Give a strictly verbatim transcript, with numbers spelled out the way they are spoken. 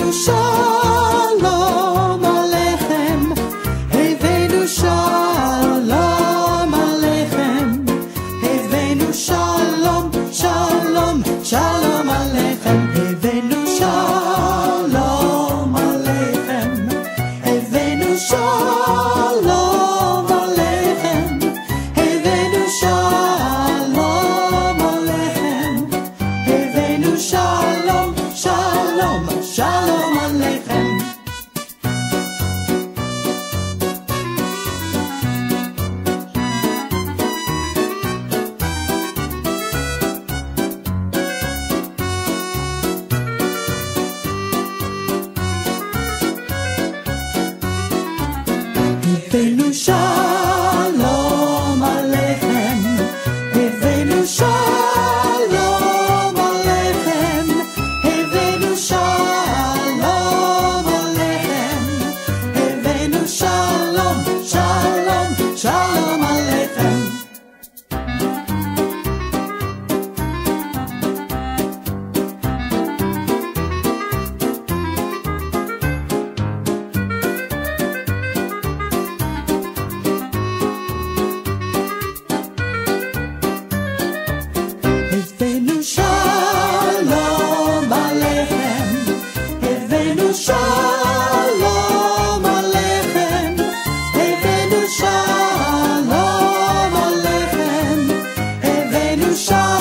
הבאנו שלום עליכם, הבאנו שלום עליכם, הבאנו שלום, שלום, שלום עליכם, הבאנו שלום עליכם, הבאנו שלום עליכם, הבאנו שלום עליכם, הבאנו שלום, שלום, שלום עליכם. הבאנו שלום עליכם, הבאנו שלום עליכם, הבאנו שלום עליכם, הבאנו שלום, שלום, שלום עליכם. הבאנו שלום עליכם, הבאנו שלום עליכם, הבאנו שלום עליכם, הבאנו שלום